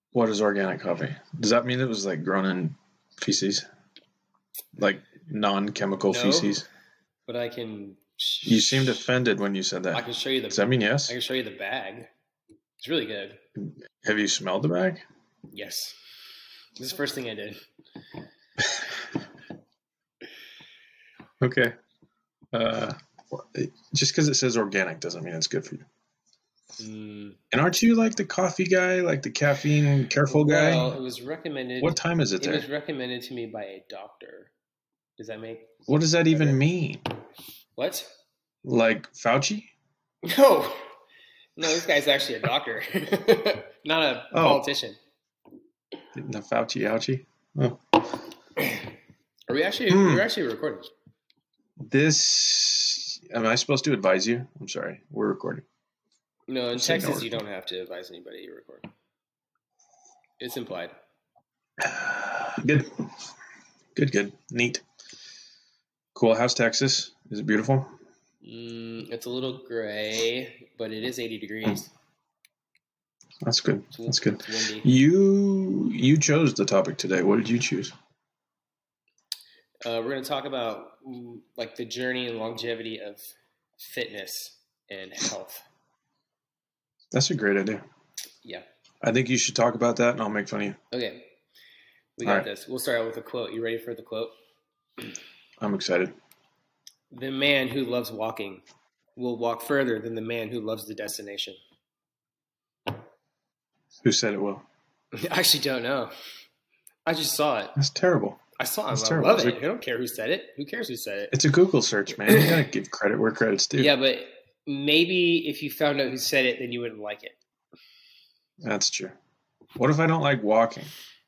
What is organic coffee? Does that mean it was like grown in feces? Like non-chemical No, feces? but I can. You seemed offended when you said I that. can show you Does that mean I yes? can show you the bag. It's really good. Have you smelled the bag? Yes, this is the first thing I did. Okay. Uh, just because it says organic doesn't mean it's good for you. Mm, And aren't you like the coffee guy, like the caffeine careful well, guy? it was recommended. What time is it It was there? recommended to me by a doctor. Does that make What does that even better? mean? What? Like Fauci? No, no. This guy's actually a doctor, not a Oh, politician. the Fauci ouchie. Oh. Are we actually? We're Hmm. actually recording. This. Am I supposed to advise you? I'm sorry. We're recording. No, in Just say no Texas, you recording. don't have to advise anybody to record. It's implied. Good. Good. Good. Neat. Cool. How's Texas? Is it beautiful? It's a little gray, but it is 80 degrees. That's good. That's good. It's windy. You chose the topic today. What did you choose? We're going to talk about like the journey and longevity of fitness and health. That's a great idea. Yeah. I think you should talk about that, and I'll make fun of you. Okay. We All got right. this. We'll start out with a quote. You ready for the quote? I'm excited. The man who loves walking will walk further than the man who loves the destination. Who said it will? I actually don't know. I just saw it. That's terrible. I saw it. That's I terrible. love it. I don't care who said it. Who cares who said it? It's a Google search, man. You gotta give credit where credit's due. Yeah, but maybe if you found out who said it, then you wouldn't like it. That's true. What if I don't like walking?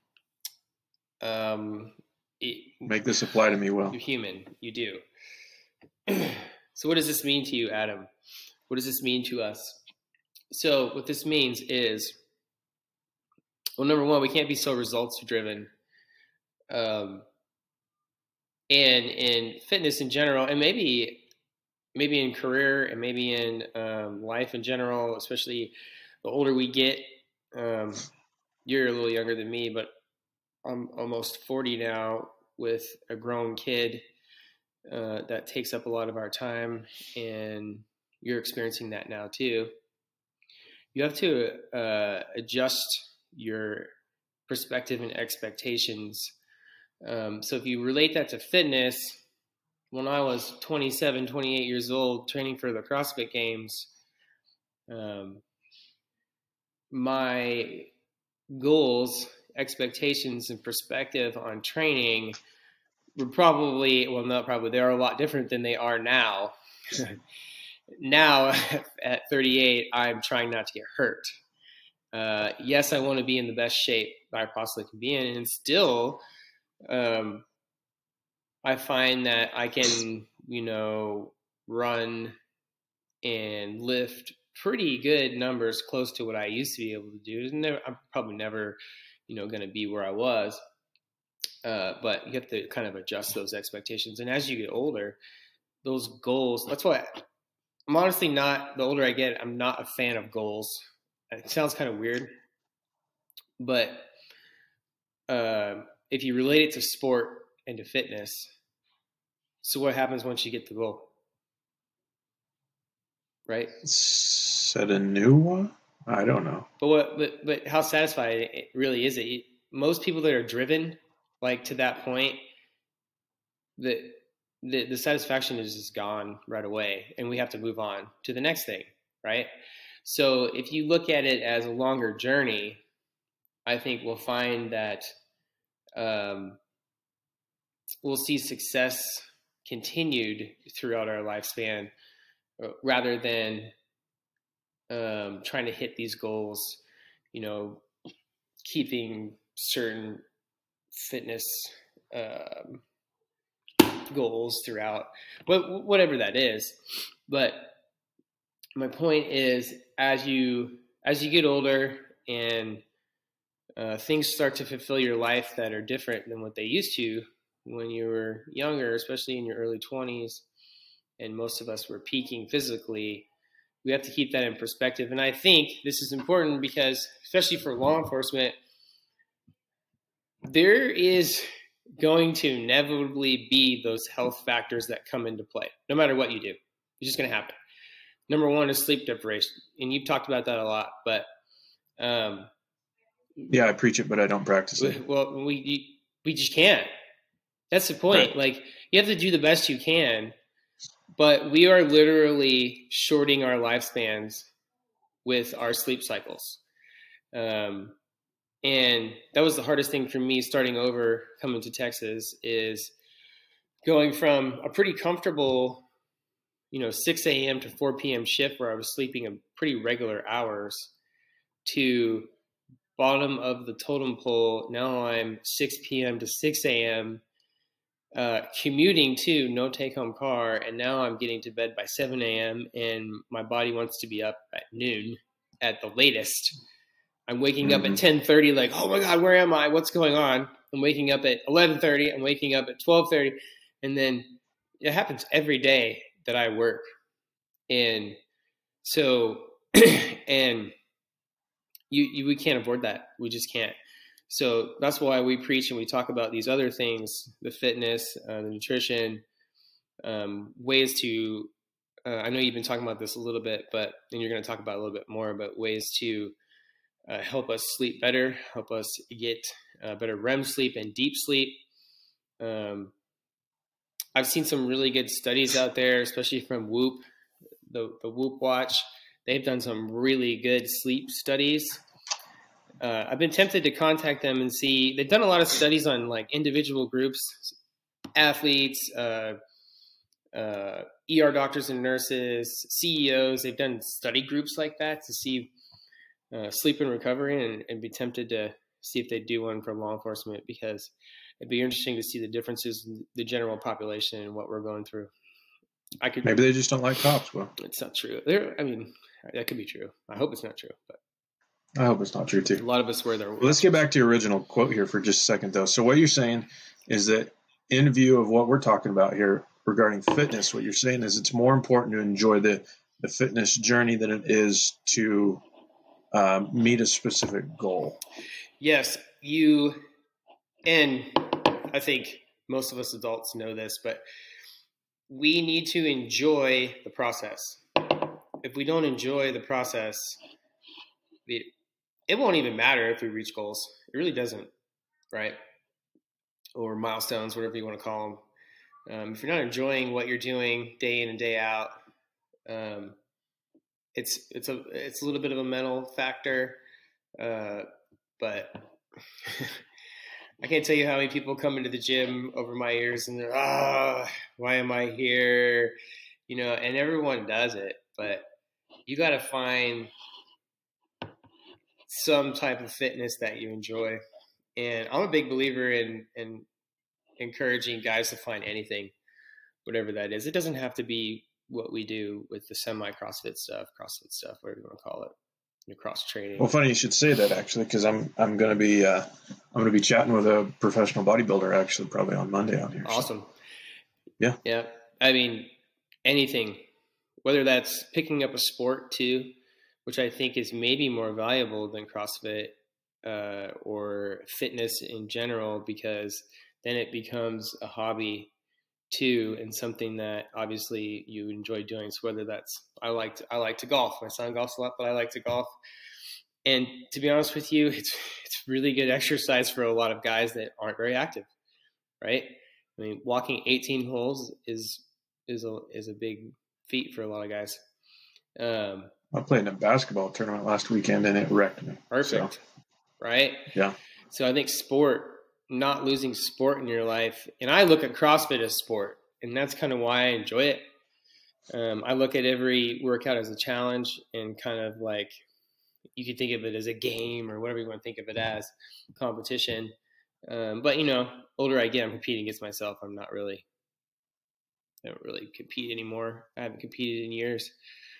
Make this apply to me, Will. You're human. You do. So what does this mean to you, Adam? What does this mean to us? So what this means is, well, number one, we can't be so results driven. And in fitness in general, and maybe in career and maybe in life in general, especially the older we get. You're a little younger than me, but I'm almost 40 now with a grown kid that takes up a lot of our time, and you're experiencing that now too. You have to adjust your perspective and expectations. So if you relate that to fitness, when I was 27, 28 years old, training for the CrossFit Games, my goals, expectations, and perspective on training were probably, well, not probably, they are a lot different than they are now. Now, at 38, I'm trying not to get hurt. Yes, I want to be in the best shape I possibly can be in, and still, I find that I can, run and lift pretty good numbers close to what I used to be able to do. I'm probably never, going to be where I was. But you have to kind of adjust those expectations. And as you get older, those goals, that's why I'm honestly not, the older I get, I'm not a fan of goals. It sounds kind of weird, but if you relate it to sport and to fitness, so what happens once you get the goal? Right? Set a new one? I don't know. But how satisfying it really is it? Most people that are driven like to that point, the satisfaction is just gone right away, and we have to move on to the next thing, right? So if you look at it as a longer journey, I think we'll find that we'll see success continued throughout our lifespan, rather than trying to hit these goals, keeping certain fitness goals throughout, whatever that is. But my point is, as you get older and things start to fulfill your life that are different than what they used to when you were younger, especially in your early 20s, and most of us were peaking physically, we have to keep that in perspective. And I think this is important because, especially for law enforcement, there is going to inevitably be those health factors that come into play, no matter what you do. It's just going to happen. Number one is sleep deprivation, and you've talked about that a lot. But yeah, I preach it, but I don't practice it. Well, we just can't. That's the point. Right. Like, you have to do the best you can, but we are literally shorting our lifespans with our sleep cycles. And that was the hardest thing for me starting over, coming to Texas, is going from a pretty comfortable, 6 a.m. to 4 p.m. shift where I was sleeping a pretty regular hours to bottom of the totem pole. Now I'm 6 p.m. to 6 a.m. Commuting to no take-home car, and now I'm getting to bed by 7 a.m. and my body wants to be up at noon at the latest. I'm waking up at 10:30, like, oh my God, where am I? What's going on? I'm waking up at 11:30. I'm waking up at 12:30. And then it happens every day that I work. And so, and we can't afford that. We just can't. So that's why we preach and we talk about these other things, the fitness, the nutrition, ways to, I know you've been talking about this a little bit, and you're going to talk about a little bit more, but ways to help us sleep better, help us get better REM sleep and deep sleep. I've seen some really good studies out there, especially from Whoop, the Whoop Watch. They've done some really good sleep studies. I've been tempted to contact them and see. They've done a lot of studies on like individual groups, athletes, ER doctors and nurses, CEOs. They've done study groups like that to see sleep and recovery, and be tempted to see if they do one for law enforcement, because it'd be interesting to see the differences in the general population and what we're going through. Maybe they just don't like cops. Well, it's not true. That could be true. I hope it's not true, but I hope it's not true too. A lot of us wear their. Well, let's get back to your original quote here for just a second, though. So what you're saying is that, in view of what we're talking about here regarding fitness, what you're saying is it's more important to enjoy the fitness journey than it is to meet a specific goal. Yes, and I think most of us adults know this, but we need to enjoy the process. If we don't enjoy the process, it won't even matter if we reach goals. It really doesn't, right? Or milestones, whatever you want to call them. If you're not enjoying what you're doing day in and day out, it's a little bit of a mental factor, but I can't tell you how many people come into the gym over my ears and they're, why am I here? And everyone does it, but you got to find some type of fitness that you enjoy. And I'm a big believer in encouraging guys to find anything, whatever that is. It doesn't have to be what we do with the CrossFit stuff, whatever you want to call it. Cross training. Well, funny you should say that, actually, because I'm going to be chatting with a professional bodybuilder actually probably on Monday on here. Awesome. So. Yeah. I mean, anything, whether that's picking up a sport too, which I think is maybe more valuable than CrossFit or fitness in general, because then it becomes a hobby too, and something that obviously you enjoy doing. So whether that's, I like to golf. My son golfs a lot, but I like to golf. And to be honest with you, it's really good exercise for a lot of guys that aren't very active, right? I mean, walking 18 holes is a big feat for a lot of guys. I played in a basketball tournament last weekend and it wrecked me. Perfect. So. Right? Yeah. So I think not losing sport in your life. And I look at CrossFit as sport, and that's kind of why I enjoy it. I look at every workout as a challenge, and kind of like, you could think of it as a game or whatever you want to think of it as, competition. But older I get, I'm competing against myself. I don't really compete anymore. I haven't competed in years.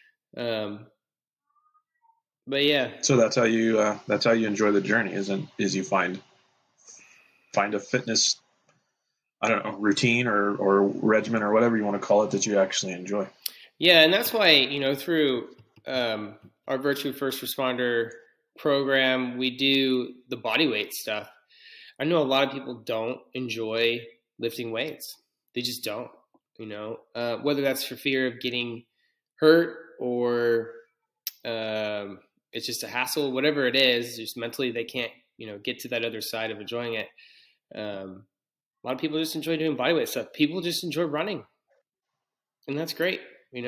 But yeah. So that's how you enjoy the journey, is you find a fitness, I don't know, routine or regimen or whatever you want to call it that you actually enjoy. Yeah, and that's why, through our Virtue First Responder program, we do the body weight stuff. I know a lot of people don't enjoy lifting weights. They just don't, whether that's for fear of getting hurt or it's just a hassle, whatever it is, just mentally they can't, get to that other side of enjoying it. A lot of people just enjoy doing bodyweight stuff. People just enjoy running, and that's great,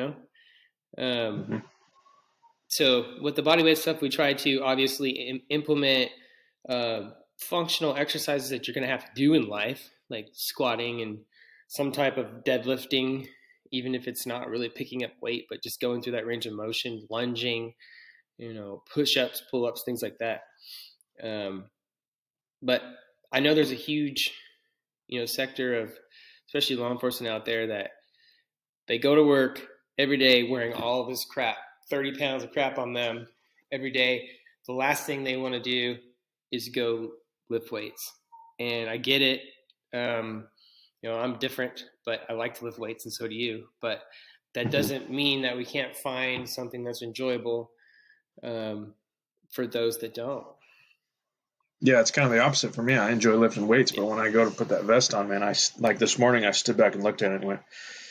So with the bodyweight stuff, we try to obviously implement functional exercises that you're going to have to do in life, like squatting and some type of deadlifting, even if it's not really picking up weight, but just going through that range of motion, lunging, push-ups, pull-ups, things like that. But I know there's a huge, sector of, especially law enforcement out there, that they go to work every day wearing all this crap, 30 pounds of crap on them every day. The last thing they want to do is go lift weights. And I get it. I'm different, but I like to lift weights, and so do you. But that doesn't mean that we can't find something that's enjoyable for those that don't. Yeah, it's kind of the opposite for me. I enjoy lifting weights, but when I go to put that vest on, man, like this morning, I stood back and looked at it and went,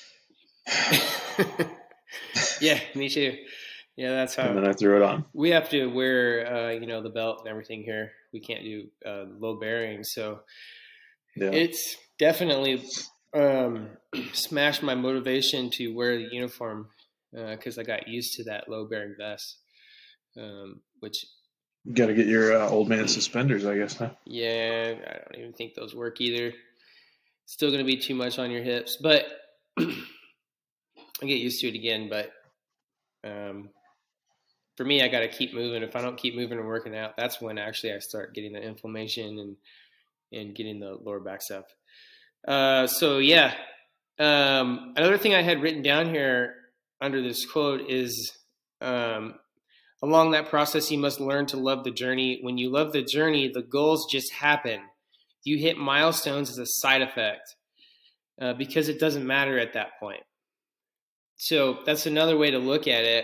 yeah, me too. Yeah, that's how. And then I threw it on. We have to wear, the belt and everything here. We can't do low bearing, so it's definitely smashed my motivation to wear the uniform because I got used to that low bearing vest, which. You got to get your old man suspenders, I guess, huh? Yeah, I don't even think those work either. Still going to be too much on your hips, but I get used to it again. But for me, I got to keep moving. If I don't keep moving and working out, that's when actually I start getting the inflammation and getting the lower back stuff. Another thing I had written down here under this quote is along that process, you must learn to love the journey. When you love the journey, the goals just happen. You hit milestones as a side effect because it doesn't matter at that point. So that's another way to look at it.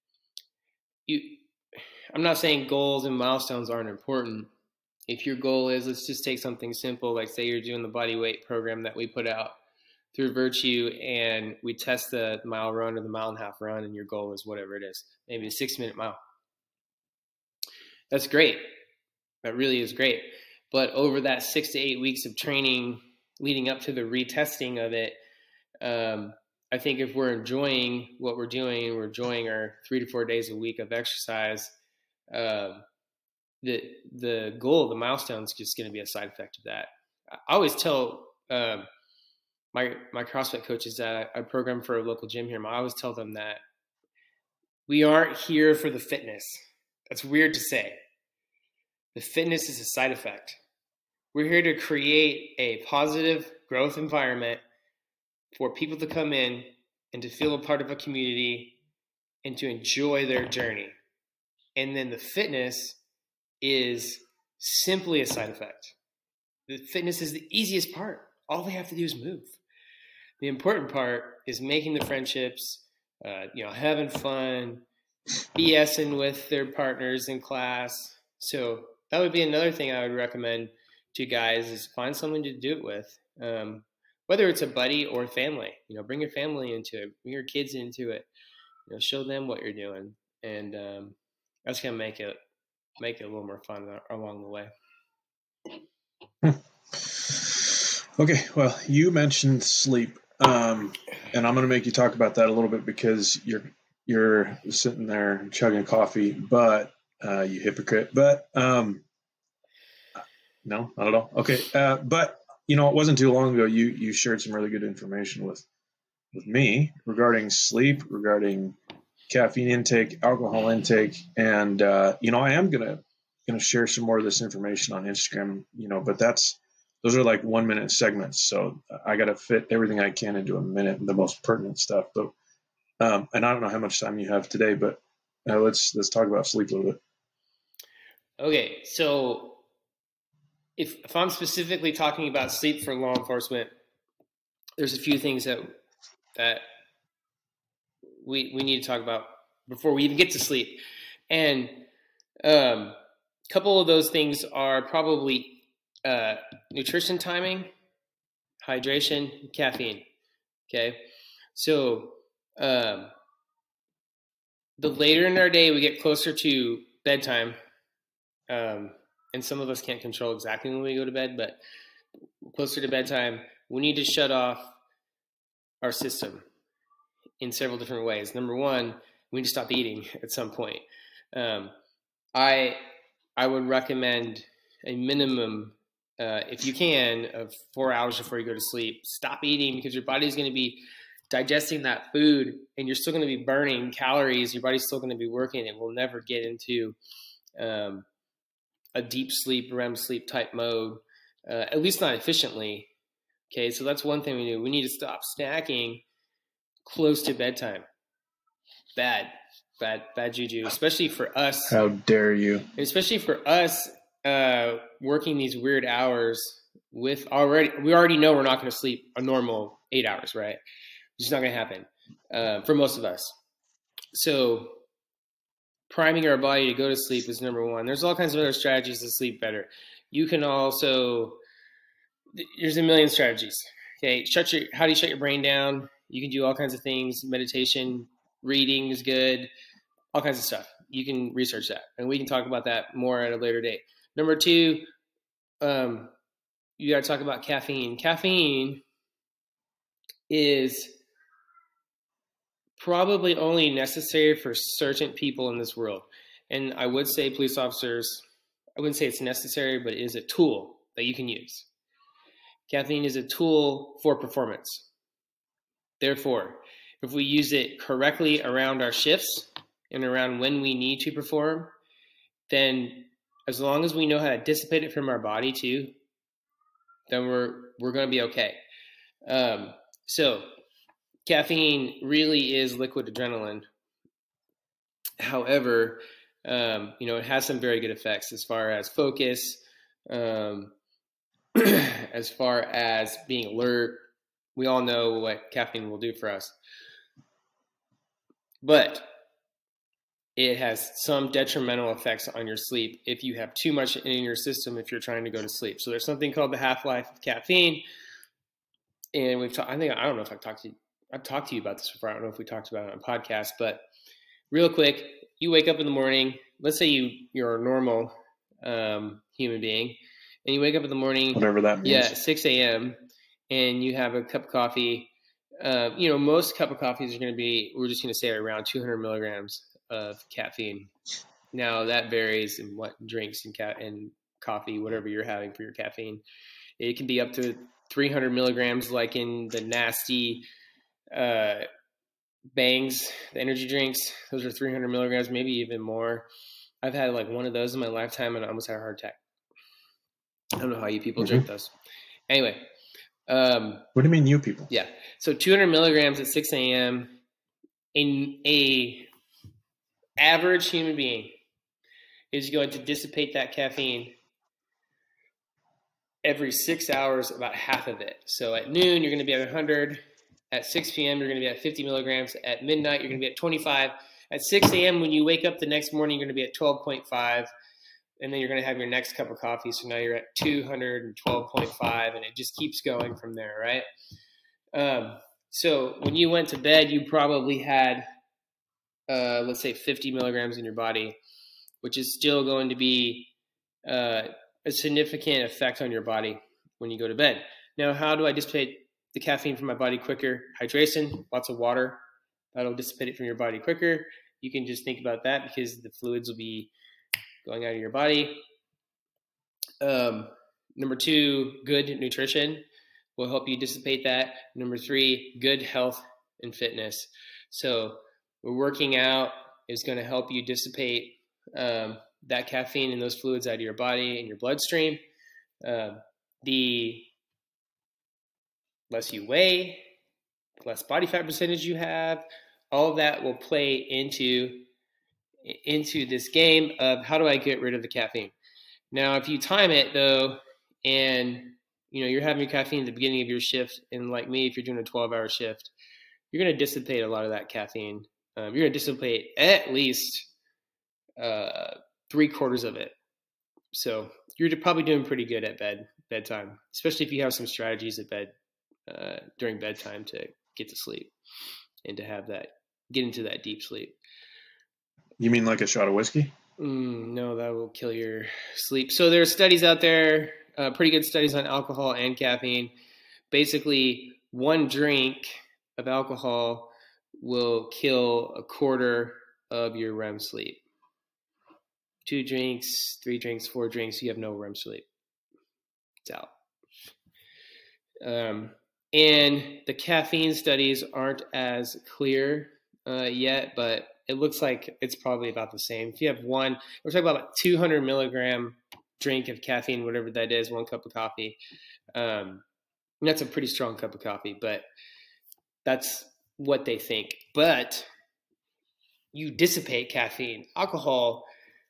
I'm not saying goals and milestones aren't important. If your goal is, let's just take something simple, like say you're doing the body weight program that we put out through Virtue, and we test the mile run or the mile and a half run, and your goal is whatever it is, maybe a 6-minute mile. That's great. That really is great. But over that 6 to 8 weeks of training leading up to the retesting of it, I think if we're enjoying what we're doing, we're enjoying our 3 to 4 days a week of exercise, the goal, the milestone is just going to be a side effect of that. I always tell my CrossFit coaches that I program for a local gym here. I always tell them that we aren't here for the fitness. That's weird to say. The fitness is a side effect. We're here to create a positive growth environment for people to come in and to feel a part of a community and to enjoy their journey. And then the fitness is simply a side effect. The fitness is the easiest part. All they have to do is move. The important part is making the friendships, having fun, BSing with their partners in class. So that would be another thing I would recommend to guys is find someone to do it with. Whether it's a buddy or family, bring your family into it, bring your kids into it, show them what you're doing. And that's going to make it a little more fun along the way. Okay. Well, you mentioned sleep. And I'm going to make you talk about that a little bit because you're sitting there chugging coffee, but you hypocrite. But no, not at all. Okay. But it wasn't too long ago you shared some really good information with me regarding sleep, regarding caffeine intake, alcohol intake, and I am gonna share some more of this information on Instagram. But those are like 1 minute segments, so I got to fit everything I can into a minute, the most pertinent stuff. But and I don't know how much time you have today, but let's talk about sleep a little bit. Okay, so if I'm specifically talking about sleep for law enforcement, there's a few things that we need to talk about before we even get to sleep. And a couple of those things are probably nutrition timing, hydration, caffeine. Okay. So the later in our day we get closer to bedtime, and some of us can't control exactly when we go to bed, but closer to bedtime, we need to shut off our system in several different ways. Number one, we need to stop eating at some point. I would recommend a minimum, if you can, of 4 hours before you go to sleep. Stop eating, because your body's going to be digesting that food, and you're still going to be burning calories. Your body's still going to be working, and we'll never get into a deep sleep, REM sleep type mode, at least not efficiently. Okay, so that's one thing we do. We need to stop snacking close to bedtime. Bad juju, especially for us. How dare you? Especially for us, working these weird hours we already know we're not going to sleep a normal 8 hours, right? It's just not going to happen for most of us. So priming our body to go to sleep is number one. There's all kinds of other strategies to sleep better. You can also, there's a million strategies. Okay, how do you shut your brain down? You can do all kinds of things. Meditation, reading is good, all kinds of stuff. You can research that, and we can talk about that more at a later date. Number two, you got to talk about caffeine. Caffeine is probably only necessary for certain people in this world. And I would say police officers, I wouldn't say it's necessary, but it is a tool that you can use. Caffeine is a tool for performance. Therefore, if we use it correctly around our shifts and around when we need to perform, then as long as we know how to dissipate it from our body too, then we're going to be okay. So caffeine really is liquid adrenaline. However, it has some very good effects as far as focus, as far as being alert. We all know what caffeine will do for us. But it has some detrimental effects on your sleep if you have too much in your system if you're trying to go to sleep. So there's something called the half-life of caffeine. And I don't know if I've talked to you about this before. I don't know if we talked about it on a podcast, but real quick, you wake up in the morning. Let's say you're a normal human being, and you wake up in the morning, whatever that means. Yeah, 6 a.m., and you have a cup of coffee. Most cup of coffees are going to be, we're just going to say around 200 milligrams of caffeine. Now that varies in what drinks and coffee, whatever you're having for your caffeine. It can be up to 300 milligrams, like in the nasty Bangs, the energy drinks. Those are 300 milligrams, maybe even more. I've had like one of those in my lifetime, and I almost had a heart attack. I don't know how you people drink those. Anyway. What do you mean, you people? Yeah. So 200 milligrams at 6 a.m. in a average human being is going to dissipate that caffeine every 6 hours, about half of it. So at noon, you're going to be at 100. At 6 p.m., you're going to be at 50 milligrams. At midnight, you're going to be at 25. At 6 a.m., when you wake up the next morning, you're going to be at 12.5. And then you're going to have your next cup of coffee. So now you're at 212.5, and it just keeps going from there, right? So when you went to bed, you probably had, let's say, 50 milligrams in your body, which is still going to be a significant effect on your body when you go to bed. Now, how do I dissipate the caffeine from my body quicker? Hydration, lots of water. That'll dissipate it from your body quicker. You can just think about that because the fluids will be going out of your body. Number two, good nutrition will help you dissipate that. Number three, good health and fitness. So working out is going to help you dissipate that caffeine and those fluids out of your body and your bloodstream. The less you weigh, the less body fat percentage you have, all of that will play into this game of how do I get rid of the caffeine. Now, if you time it though, and you're having your caffeine at the beginning of your shift, and like me, if you're doing a 12-hour shift, you're going to dissipate a lot of that caffeine. You're going to dissipate at least 3/4 of it So you're probably doing pretty good at bedtime, especially if you have some strategies at bed during bedtime to get to sleep and to have that get into that deep sleep. You mean like a shot of whiskey? No, that will kill your sleep. So there are studies out there, pretty good studies on alcohol and caffeine. Basically, one drink of alcohol will kill a quarter of your REM sleep. 2 drinks, 3 drinks, 4 drinks, you have no REM sleep. It's out. And the caffeine studies aren't as clear yet, but it looks like it's probably about the same. If you have one, we're talking about a 200 milligram drink of caffeine, whatever that is, 1 cup of coffee. That's a pretty strong cup of coffee, but that's what they think. But you dissipate caffeine. Alcohol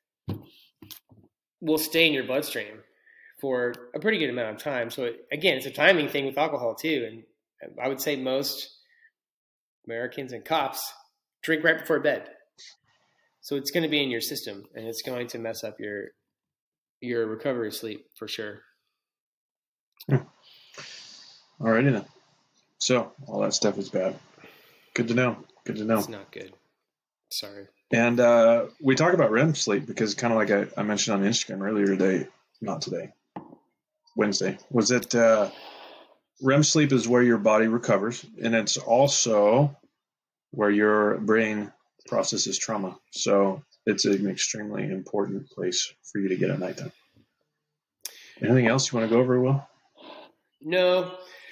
will stay in your bloodstream for a pretty good amount of time. So again, it's a timing thing with alcohol too. And I would say most Americans and cops drink right before bed. So it's going to be in your system and it's going to mess up your recovery sleep for sure. All righty then. So all that stuff is bad. Good to know. Good to know. It's not good. Sorry. And we talk about REM sleep because kind of like I mentioned on Instagram earlier today, not today, Wednesday, was that REM sleep is where your body recovers, and it's also where your brain processes trauma. So it's an extremely important place for you to get at nighttime. Anything else you want to go over, Will? No.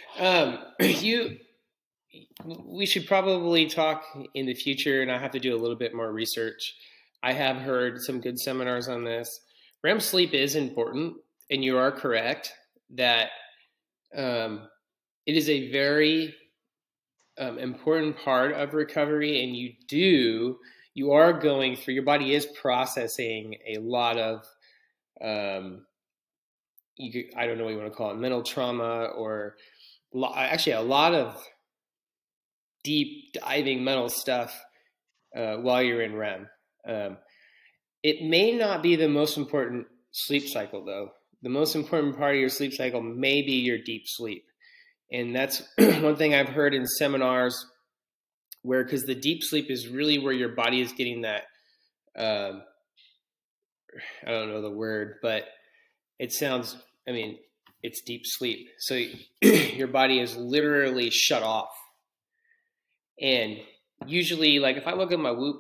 We should probably talk in the future, and I have to do a little bit more research. I have heard some good seminars on this. REM sleep is important, and you are correct that it is a very important part of recovery, and you are going through, your body is processing a lot of, I don't know what you want to call it, mental trauma, or actually a lot of deep diving mental stuff while you're in REM. It may not be the most important sleep cycle, though. The most important part of your sleep cycle may be your deep sleep. And that's one thing I've heard in seminars because the deep sleep is really where your body is getting that, I don't know the word, but it's deep sleep. So your body is literally shut off. And usually, like if I look at my Whoop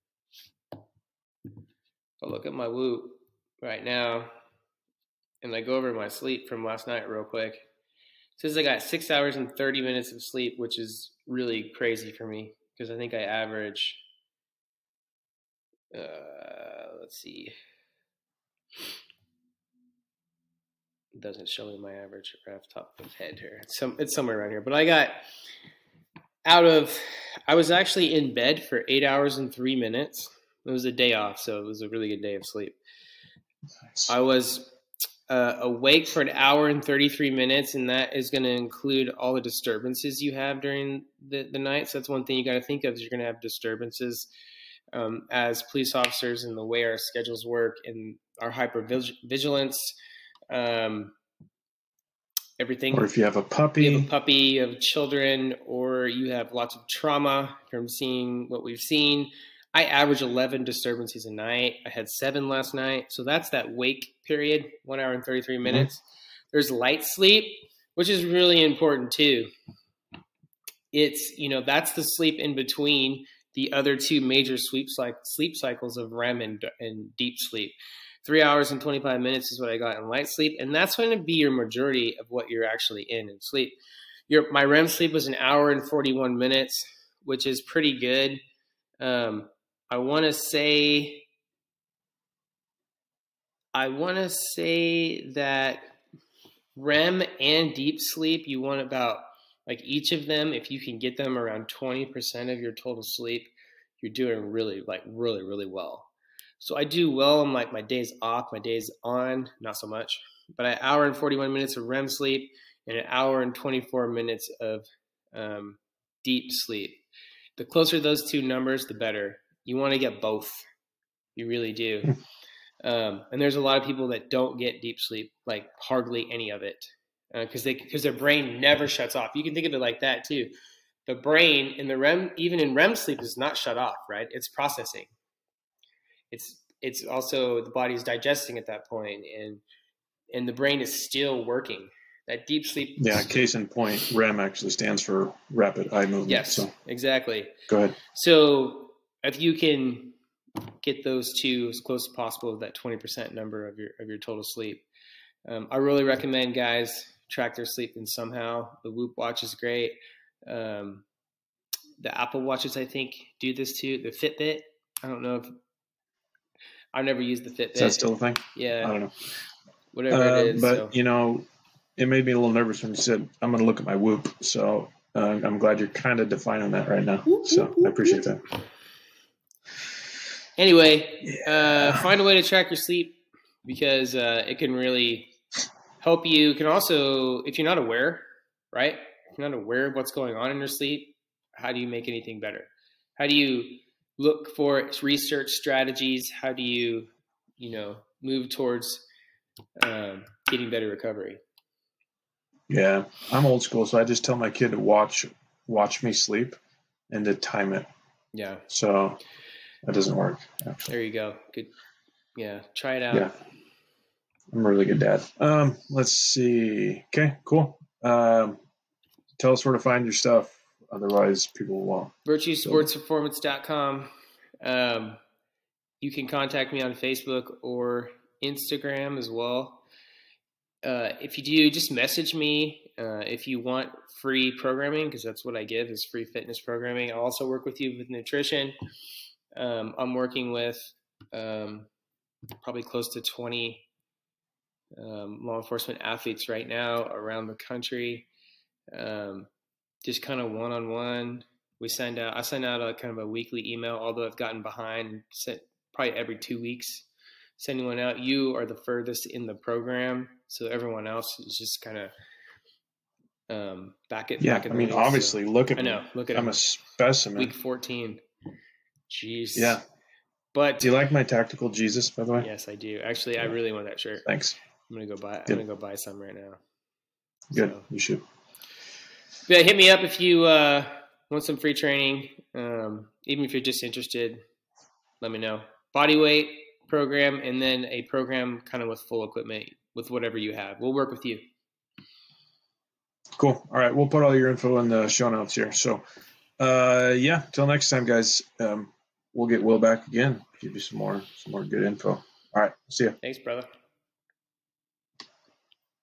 right now, and I go over my sleep from last night real quick, it says I got 6 hours and 30 minutes of sleep, which is really crazy for me because I think I average, let's see, it doesn't show me my average right off the top of my head here. It's somewhere around here, but I was actually in bed for 8 hours and 3 minutes. It was a day off, so it was a really good day of sleep. Nice. I was awake for 1 hour and 33 minutes, and that is going to include all the disturbances you have during the night. So that's one thing you got to think of, is you're going to have disturbances as police officers, and the way our schedules work and our hypervigilance. Everything. Or if you have a puppy. You have children, or you have lots of trauma from seeing what we've seen. I average 11 disturbances a night. I had 7 last night. So that's that wake period, 1 hour and 33 minutes. Mm-hmm. There's light sleep, which is really important too. It's, that's the sleep in between the other 2 major sleep cycles of REM and deep sleep. 3 hours and 25 minutes is what I got in light sleep. And that's going to be your majority of what you're actually in sleep. My REM sleep was 1 hour and 41 minutes, which is pretty good. I want to say that REM and deep sleep, you want about, like, each of them, if you can get them around 20% of your total sleep, you're doing really, really well. So I do well on like my days off, my days on, not so much. But 1 hour and 41 minutes of REM sleep and 1 hour and 24 minutes of deep sleep. The closer those 2 numbers, the better. You want to get both. You really do. And there's a lot of people that don't get deep sleep, like hardly any of it, because their brain never shuts off. You can think of it like that too. The brain in the REM, even in REM sleep, is not shut off, right? It's processing. It's also the body's digesting at that point, and the brain is still working. That deep sleep. Yeah, case in point, REM actually stands for rapid eye movement. Yes, so. Exactly. Go ahead. So if you can get those two as close as possible, that 20% number of your total sleep, I really recommend guys track their sleep in somehow. The Whoop watch is great. The Apple watches, I think, do this too. The Fitbit, I don't know if I've never used the Fitbit. Is that still a thing? Yeah, I don't know. Whatever it is. But it made me a little nervous when you said I'm going to look at my Whoop. So I'm glad you're kind of defining that right now. So I appreciate that. Anyway, find a way to track your sleep, because it can really help you. It can also, if you're not aware, right? If you're not aware of what's going on in your sleep, how do you make anything better? How do you look for research strategies? How do you, move towards getting better recovery? Yeah, I'm old school, so I just tell my kid to watch me sleep and to time it. Yeah. So that doesn't work. Actually. There you go. Good. Yeah, try it out. Yeah, I'm a really good dad. Let's see. Okay, cool. Tell us where to find your stuff. Otherwise, people will. VirtueSportsPerformance.com. You can contact me on Facebook or Instagram as well. If you do, just message me if you want free programming, because that's what I give, is free fitness programming. I'll also work with you with nutrition. I'm working with probably close to 20 law enforcement athletes right now around the country. Just kind of one-on-one. I send out a kind of a weekly email, although I've gotten behind, sent probably every 2 weeks, sending one out. You are the furthest in the program, so everyone else is just kind of back at. Yeah, back I mean, obviously, so, look at me. Look at I'm me. A specimen. Week 14. Jeez. Yeah. But do you like my tactical Jesus, by the way? Yes, I do. Actually, yeah. I really want that shirt. Thanks. I'm gonna go buy some right now. Good. So. You should. Yeah, hit me up if you want some free training. Even if you're just interested, let me know. Body weight program, and then a program kind of with full equipment with whatever you have. We'll work with you. Cool. All right. We'll put all your info in the show notes here. So, yeah, till next time, guys. We'll get Will back again. Give you some more good info. All right. See ya. Thanks, brother.